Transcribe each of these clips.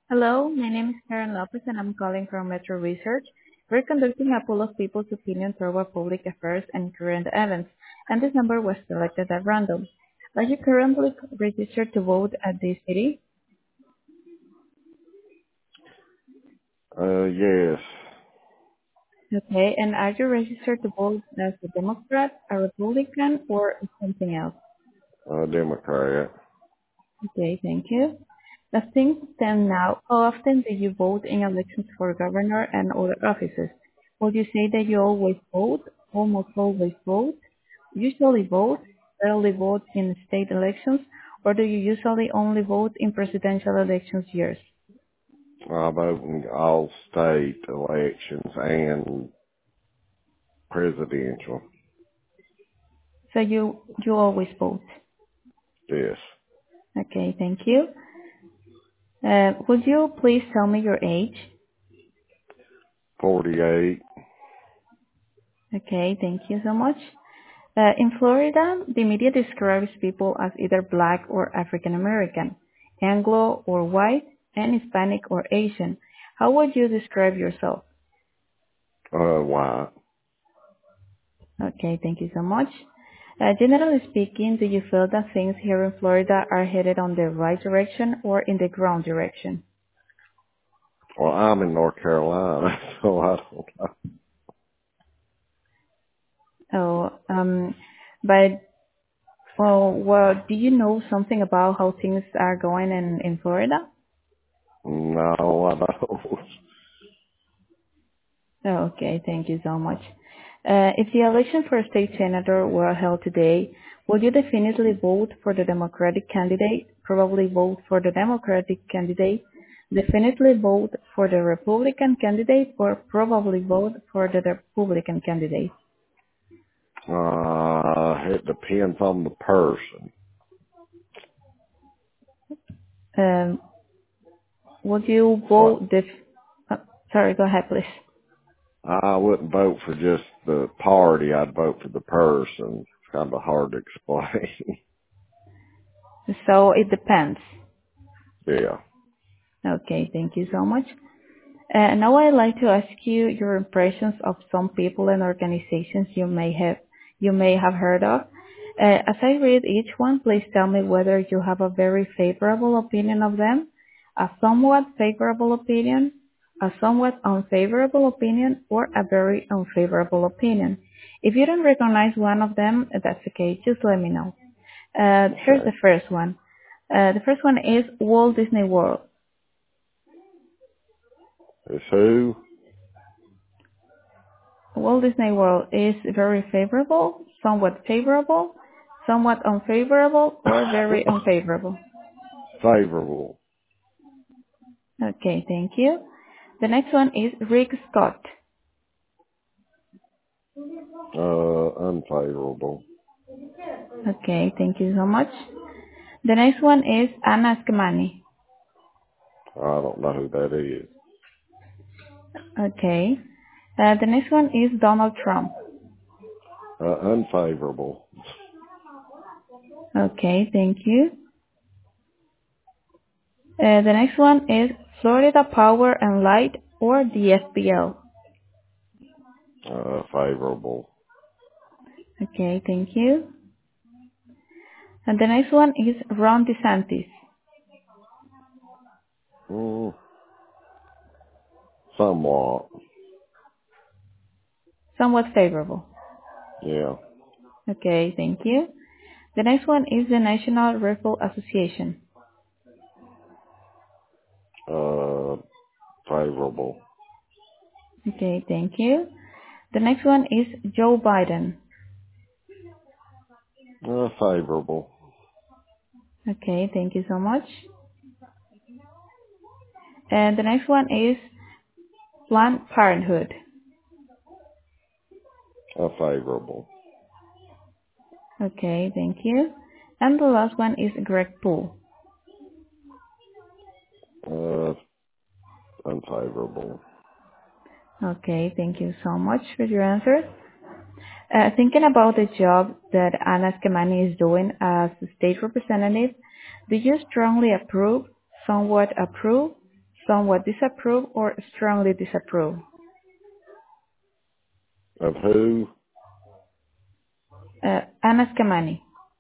Hello, my name is Karen Lopez and I'm calling from Metro Research. We're conducting a poll of people's opinion toward public affairs and current events, and this number was selected at random. Are you currently registered to vote at this city? Yes. Okay, and are you registered to vote as a Democrat, a Republican, or something else? Democrat. Okay, thank you. As things stand now, how often do you vote in elections for governor and other offices? Would you say that you always vote, almost always vote, usually vote, rarely vote in state elections, or do you usually only vote in presidential elections years? I vote in all state elections and presidential. So you always vote. Yes. Okay, thank you. Would you please tell me your age? 48. Okay, thank you so much. In Florida, the media describes people as either black or African American, Anglo or white, and Hispanic or Asian. How would you describe yourself? White. Okay, thank you so much. Generally speaking, do you feel that things here in Florida are headed on the right direction or in the wrong direction? Well, I'm in North Carolina, so I don't know. Oh, but well, do you know something about how things are going in Florida? No, I don't. Oh, okay, thank you so much. If the election for a state senator were held today, would you definitely vote for the Democratic candidate, probably vote for the Democratic candidate, definitely vote for the Republican candidate, or probably vote for the Republican candidate? It depends on the person. Um, would you What? vote uh, sorry, go ahead, please. I wouldn't vote for just the party. I'd vote for the person. It's kind of hard to explain. So it depends. Yeah. Okay, thank you so much. Now I'd like to ask you your impressions of some people and organizations you may have heard of. As I read each one, please tell me whether you have a very favorable opinion of them, a somewhat favorable opinion, a somewhat unfavorable opinion, or a very unfavorable opinion. If you don't recognize one of them, that's okay. Just let me know. Here's Okay. the first one. The first one is Walt Disney World. It's who? Walt Disney World is very favorable, somewhat unfavorable, or very unfavorable. Favorable. Okay, thank you. The next one is Rick Scott. Unfavorable. Okay, thank you so much. The next one is Anna Skamani. I don't know who that is. Okay. The next one is Donald Trump. Unfavorable. Okay, thank you. The next one is Florida Power and Light or the FPL. Favorable. Okay, thank you. And the next one is Ron DeSantis. Mm, somewhat. Somewhat favorable. Yeah. Okay, thank you. The next one is the National Rifle Association. Uh, favorable. Okay, thank you. The next one is Joe Biden. Favorable. Okay, thank you so much. And the next one is Planned Parenthood. Favorable. Okay, thank you. And the last one is Greg Poole. Uh, unfavorable. Okay, thank you so much for your answers. Thinking about the job that Anna Skemani is doing as a state representative, do you strongly approve, somewhat approve, somewhat disapprove, or strongly disapprove? Of who? Anas Kamani.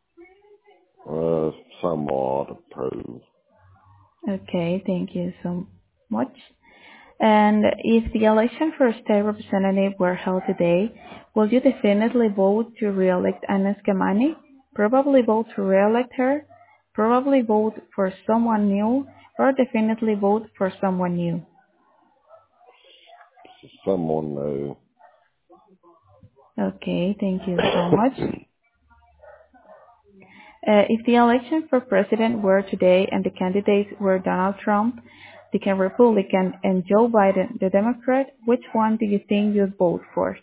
Somewhat approve. Okay, thank you so much. And if the election for a state representative were held today, will you definitely vote to re-elect Anas Kamani? Probably vote to re-elect her? Probably vote for someone new? Or definitely vote for someone new? Someone new. Okay, thank you so much. If the election for president were today and the candidates were Donald Trump, the Republican, and Joe Biden, the Democrat, which one do you think you'd vote for?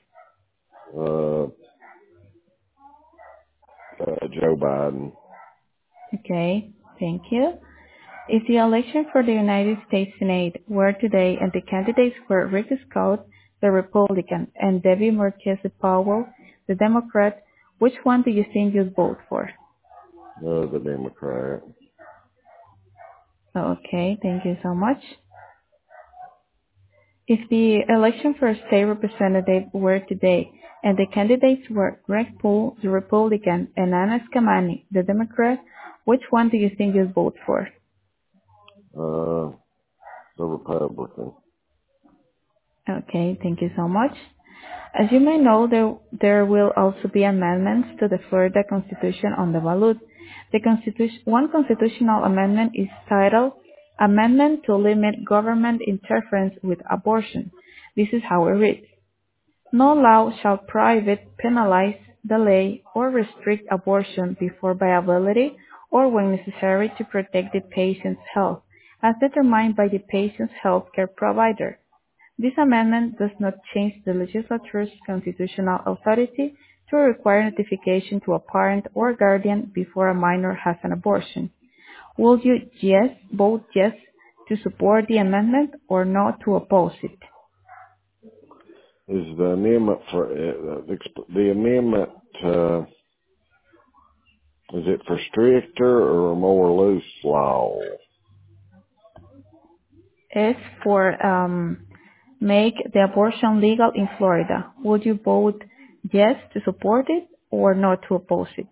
Joe Biden. Okay, thank you. If the election for the United States Senate were today and the candidates were Rick Scott, the Republican, and Debbie Marquez Powell, the Democrat, which one do you think you'd vote for? The Democrat. Okay, thank you so much. If the election for a state representative were today and the candidates were Greg Poole, the Republican, and Anas Kamani, the Democrat, which one do you think you'd vote for? The Republican. Okay, thank you so much. As you may know, there will also be amendments to the Florida Constitution on the ballot. One constitutional amendment is titled Amendment to Limit Government Interference with Abortion. This is how it reads. No law shall prohibit, penalize, delay, or restrict abortion before viability or when necessary to protect the patient's health, as determined by the patient's health care provider. This amendment does not change the legislature's constitutional authority to require notification to a parent or guardian before a minor has an abortion. Will you vote yes to support the amendment or no to oppose it? Is the amendment for the amendment? Is it for stricter or a more loose law? It's for make the abortion legal in Florida. Would you vote yes to support it or no to oppose it?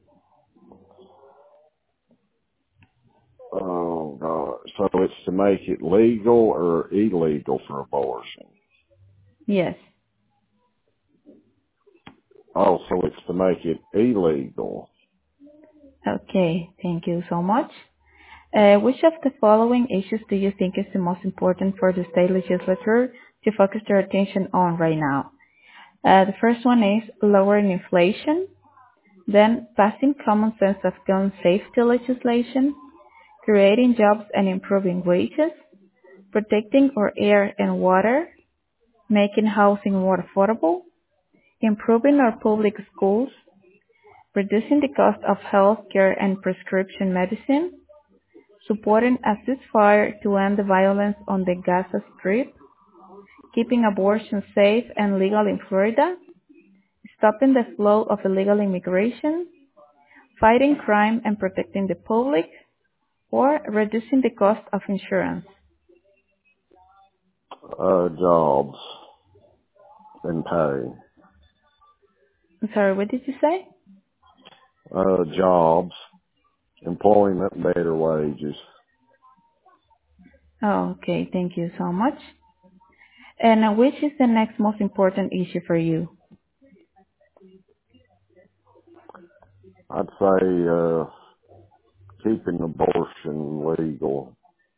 Oh God! So it's to make it legal or illegal for abortion? Yes. Oh, so it's to make it illegal. Okay, thank you so much. Which of the following issues do you think is the most important for the state legislature to focus their attention on right now? The first one is lowering inflation, then passing common sense of gun safety legislation, creating jobs and improving wages, protecting our air and water, making housing more affordable, improving our public schools, reducing the cost of health care and prescription medicine, supporting a ceasefire to end the violence on the Gaza Strip, keeping abortion safe and legal in Florida, stopping the flow of illegal immigration, fighting crime and protecting the public, or reducing the cost of insurance. Jobs and pay. I'm sorry, what did you say? Jobs, employment, better wages. Oh, okay, thank you so much. And which is the next most important issue for you? I'd say keeping abortion legal.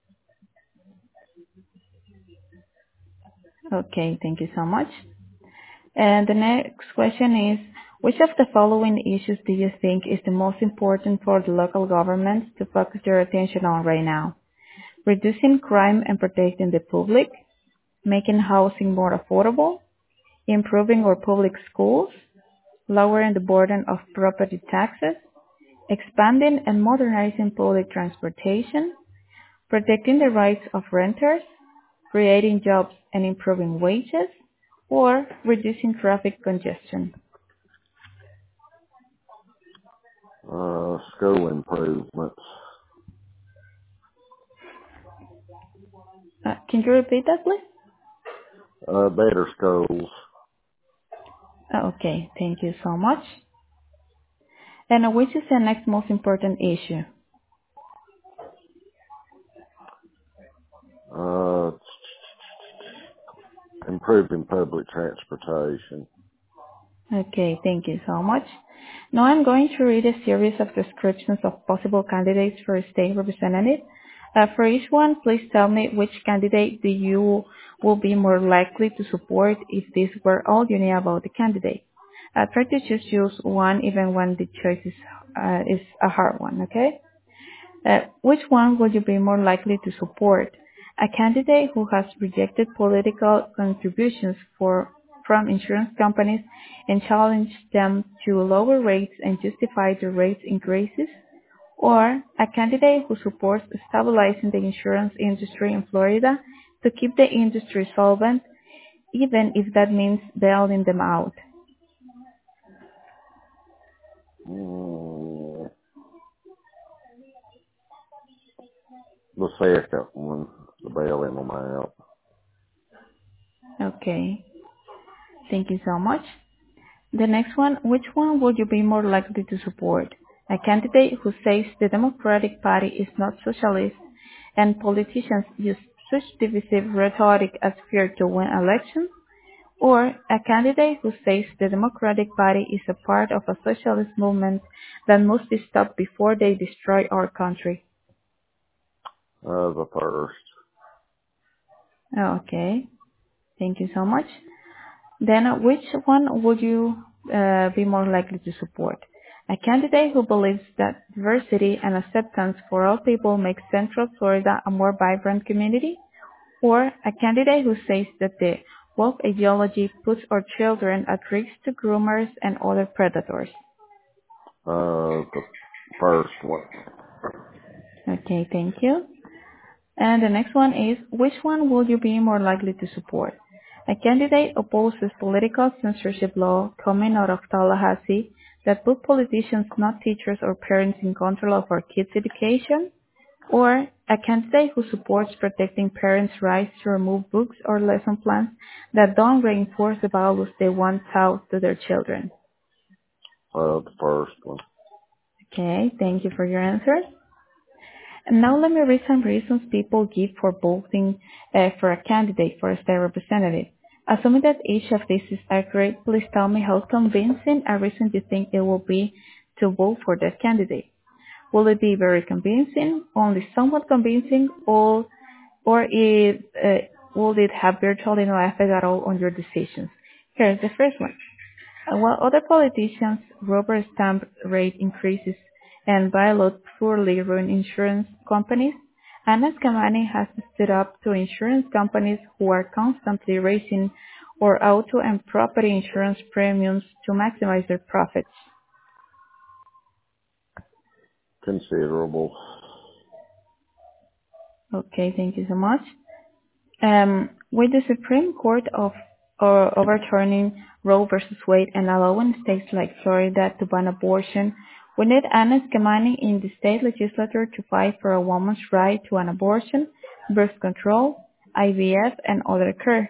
Okay, thank you so much. And the next question is, which of the following issues do you think is the most important for the local governments to focus their attention on right now? Reducing crime and protecting the public, making housing more affordable, improving our public schools, lowering the burden of property taxes, expanding and modernizing public transportation, protecting the rights of renters, creating jobs and improving wages, or reducing traffic congestion. School improvements. Can you repeat that, please? Better schools. Okay, thank you so much. And which is the next most important issue? Improving public transportation. Okay, thank you so much. Now I'm going to read a series of descriptions of possible candidates for a state representative. For each one, please tell me which candidate do you will be more likely to support if this were all you knew about the candidate. Try to choose one even when the choice is a hard one, okay? Which one would you be more likely to support? A candidate who has rejected political contributions from insurance companies and challenged them to lower rates and justify the rate increases? Or a candidate who supports stabilizing the insurance industry in Florida to keep the industry solvent, even if that means bailing them out? The second one, the bailing them out. Okay, thank you so much. The next one, which one would you be more likely to support? A candidate who says the Democratic Party is not socialist and politicians use such divisive rhetoric as fear to win elections? Or a candidate who says the Democratic Party is a part of a socialist movement that must be stopped before they destroy our country? The first. Okay, thank you so much. Then which one would you be more likely to support? A candidate who believes that diversity and acceptance for all people makes Central Florida a more vibrant community? Or a candidate who says that the woke ideology puts our children at risk to groomers and other predators? The first one. Okay, thank you. And the next one is, which one would you be more likely to support? A candidate opposes political censorship law coming out of Tallahassee that put politicians, not teachers or parents, in control of our kids' education? Or a candidate who supports protecting parents' rights to remove books or lesson plans that don't reinforce the values they want taught to their children? The first one. Okay, thank you for your answers. And now let me read some reasons people give for voting for a candidate for a state representative. Assuming that each of these is accurate, please tell me how convincing a reason you think it will be to vote for that candidate. Will it be very convincing, only somewhat convincing, or will it have virtually no effect at all on your decisions? Here's the first one. While other politicians rubber stamp rate increases and bailout poorly run insurance companies, Anas Kamani has stood up to insurance companies who are constantly raising or auto and property insurance premiums to maximize their profits. Considerable. Okay, thank you so much. With the Supreme Court overturning Roe versus Wade and allowing states like Florida to ban abortion, we need Anas Kamani in the state legislature to fight for a woman's right to an abortion, birth control, IVF, and other care.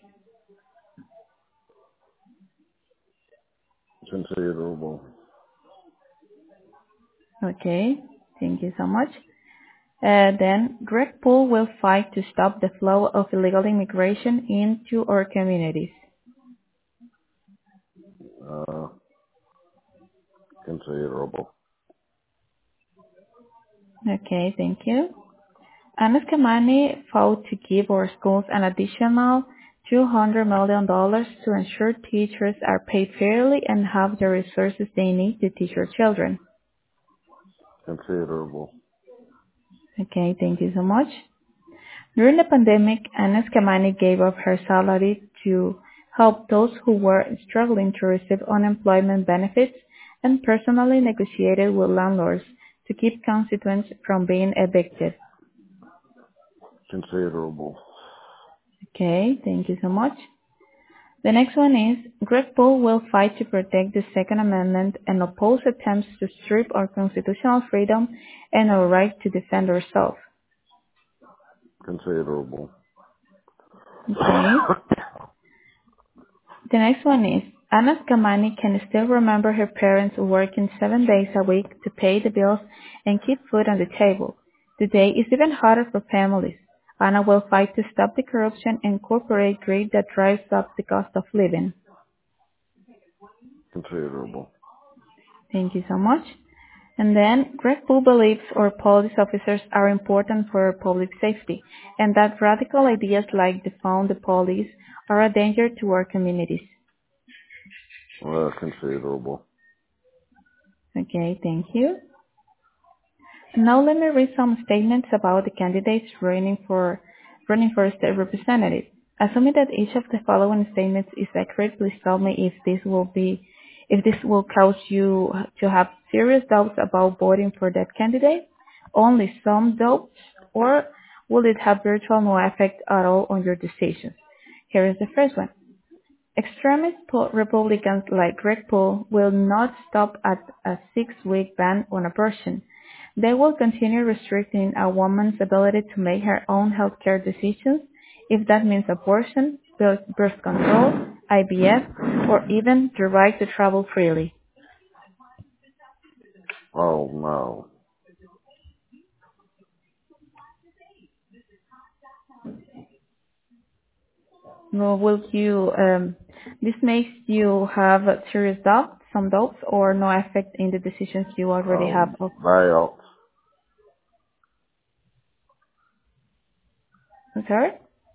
Considerable. Okay, thank you so much. Then Greg Poole will fight to stop the flow of illegal immigration into our communities. Considerable. Okay, thank you. Anas Kamani fought to give our schools an additional $200 million to ensure teachers are paid fairly and have the resources they need to teach our children. Considerable. Okay, thank you so much. During the pandemic, Anas Kamani gave up her salary to help those who were struggling to receive unemployment benefits and personally negotiated with landlords to keep constituents from being evicted. Considerable. Okay, thank you so much. The next one is, Greg Poole will fight to protect the Second Amendment and oppose attempts to strip our constitutional freedom and our right to defend ourselves. Considerable. Okay. The next one is, Anna Skamani can still remember her parents working 7 days a week to pay the bills and keep food on the table. Today is even harder for families. Anna will fight to stop the corruption and corporate greed that drives up the cost of living. Considerable. Thank you so much. And then, Greg Poole believes our police officers are important for public safety, and that radical ideas like defund the police are a danger to our communities. Well, considerable. Okay, thank you. Now let me read some statements about the candidates running for state representative. Assuming that each of the following statements is accurate, please tell me if this will cause you to have serious doubts about voting for that candidate, only some doubts, or will it have virtual no effect at all on your decisions? Here is the first one. Extremist Republicans like Greg Poole will not stop at a 6-week ban on abortion. They will continue restricting a woman's ability to make her own healthcare decisions, if that means abortion, birth control, IVF, or even the right to travel freely. Oh, no. Well, this makes you have serious doubts, some doubts, or no effect in the decisions you already have. Well, I'm sorry?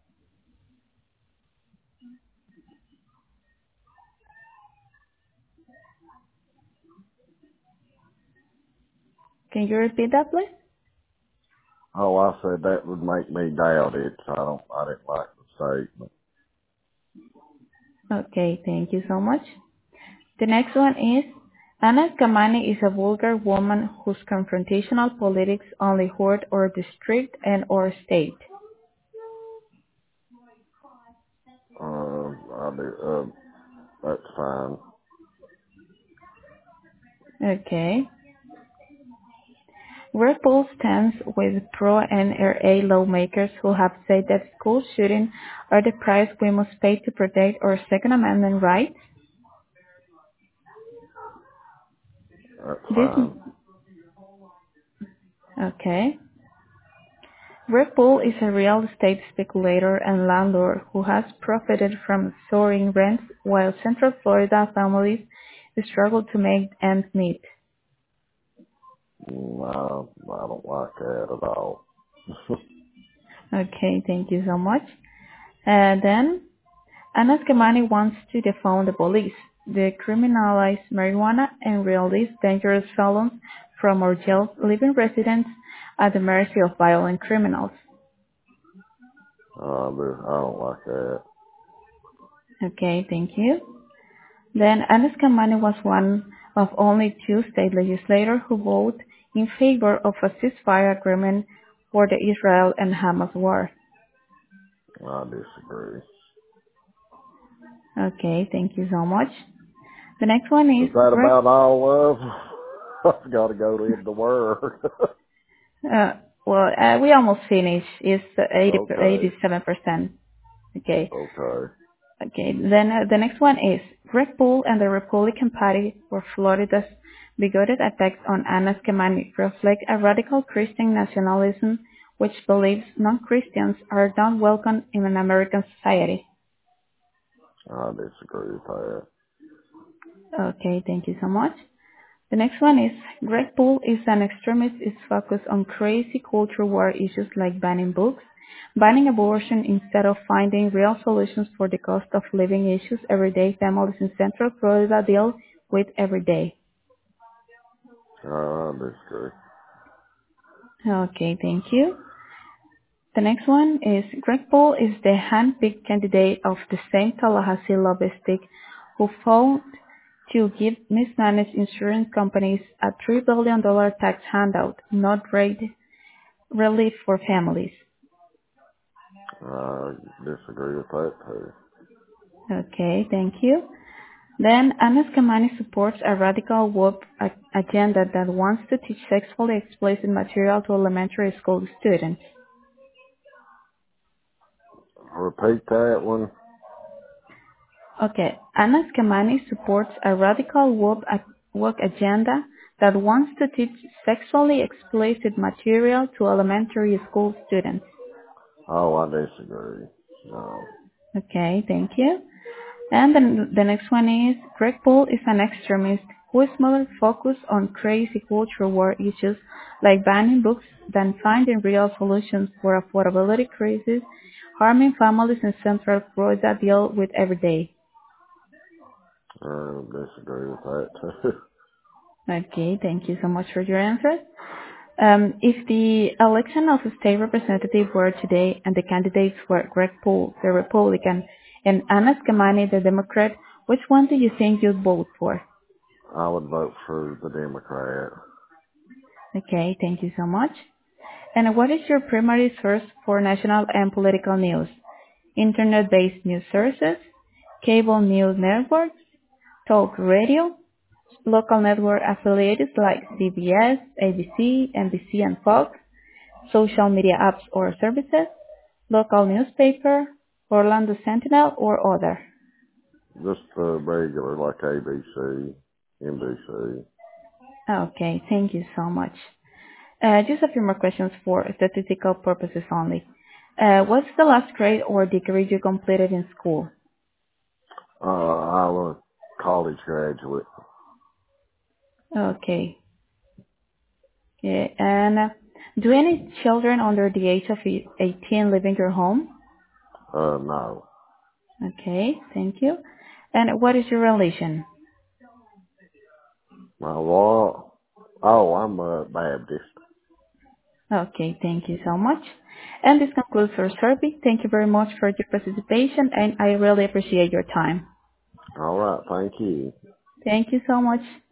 Can you repeat that, please? oh, I said that would make me doubt it, so I didn't like the statement. Okay, thank you so much. The next one is, Anna Kamani is a vulgar woman whose confrontational politics only hurt our district and our state. That's fine. Okay. Greg Poole stands with pro-NRA lawmakers who have said that school shootings are the price we must pay to protect our Second Amendment rights. That's This, fine. okay. Greg Poole is a real estate speculator and landlord who has profited from soaring rents while Central Florida families struggle to make ends meet. No, I don't like that at all. Okay, thank you so much. Then, Anna Skamani wants to defund the police, decriminalize marijuana, and release dangerous felons from our jails, leaving residents at the mercy of violent criminals. I don't like that. Okay, thank you. Then, Anna Skamani was one of only 2 state legislators who voted in favor of a ceasefire agreement for the Israel and Hamas war. I disagree. Okay, thank you so much. The next one is Is that about all of? I've got to go into work. we almost finished. It's Okay. 87%. Okay. Okay. Okay. Then the next one is Greg Poole and the Republican Party for Florida's bigoted attacks on Anna Skamani reflect a radical Christian nationalism which believes non-Christians are not welcome in an American society. I disagree with that. Okay, thank you so much. The next one is Greg Poole is an extremist is focused on crazy culture war issues like banning books, banning abortion instead of finding real solutions for the cost of living issues everyday families in Central Florida deal with every day. I disagree. Okay, thank you. The next one is Greg Poole is the hand-picked candidate of the same Tallahassee lobbyist who fought to give mismanaged insurance companies a $3 billion tax handout, not relief for families. I disagree with that too. Okay, thank you. Then Anna Skamani supports a radical woke agenda that wants to teach sexually explicit material to elementary school students. Repeat that one. Okay. Anas Kamani supports a radical woke agenda that wants to teach sexually explicit material to elementary school students. Oh, I disagree. No. Okay, thank you. And then the next one is Greg Paul is an extremist who is more focused on crazy culture war issues like banning books than finding real solutions for affordability crisis, harming families in Central Florida deal with every day. I disagree with that too. Okay, thank you so much for your answer. If the election of a state representative were today and the candidates were Greg Poole, the Republican, and Anas Kamani, the Democrat, which one do you think you'd vote for? I would vote for the Democrat. Okay, thank you so much. And what is your primary source for national and political news? Internet-based news sources, cable news networks, talk radio, local network affiliates like CBS, ABC, NBC, and Fox, social media apps or services, local newspaper, Orlando Sentinel, or other. Just regular, like ABC, NBC. Okay, thank you so much. Just a few more questions for statistical purposes only. What's the last grade or degree you completed in school? I'm a college graduate. Okay. Yeah, and do any children under the age of 18 live in your home? No. Okay, thank you. And what is your religion? My what? Oh, I'm a Baptist. Okay, thank you so much. And this concludes our survey. Thank you very much for your participation, and I really appreciate your time. All right, thank you. Thank you so much.